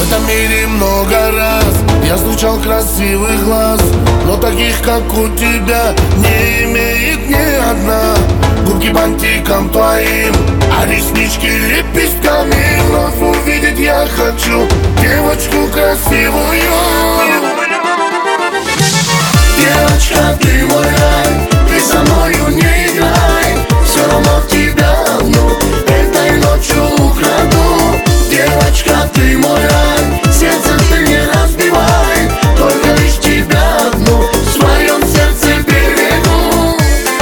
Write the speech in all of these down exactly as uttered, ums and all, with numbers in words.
этом мире много раз я встречал красивых глаз, но таких, как у тебя, не имеет ни одна. Губки бантиком твоим, а реснички лепестками. Вновь увидеть я хочу девочку красивую. Девочка, ты мой рай, ты со мною не играй. Все равно тебя одну этой ночью украду. Девочка, ты мой рай, сердце ты не разбивай. Только лишь тебя одну в своем сердце берегу.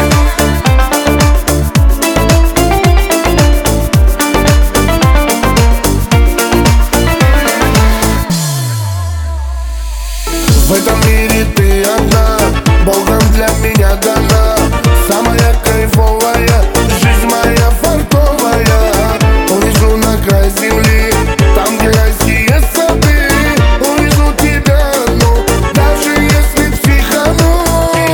В этом мире ты одна, Богом для меня дана. Самая кайфовая, жизнь моя фартовая. Увижу на край земли, там где райские сады. Увижу тебя одну, даже если психану.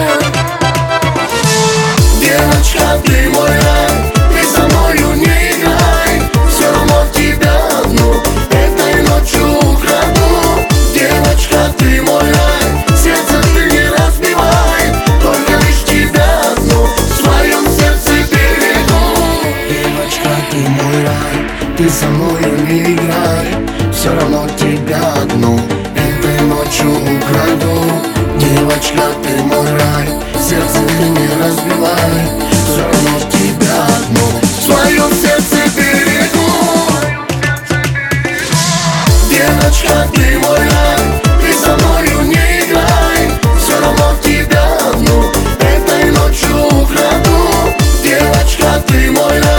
Девочка, ты мой рай, ты со мною не играй. Все равно тебя одну этой ночью украду. Девочка, ты мой рай, сердце ты не разбивай. Только лишь тебя одну в своем сердце берегу. Девочка, ты мой рай, ты со мною не играй. Все равно тебя одну этой ночью украду. Девочка, ты мой рай, сердце ты не разбивай. Все равно тебя одну в своем сердце берегу. Девочка, ты мой рай, ты со мною не играй. Все равно тебя одну этой ночью украду. Девочка, ты мой рай.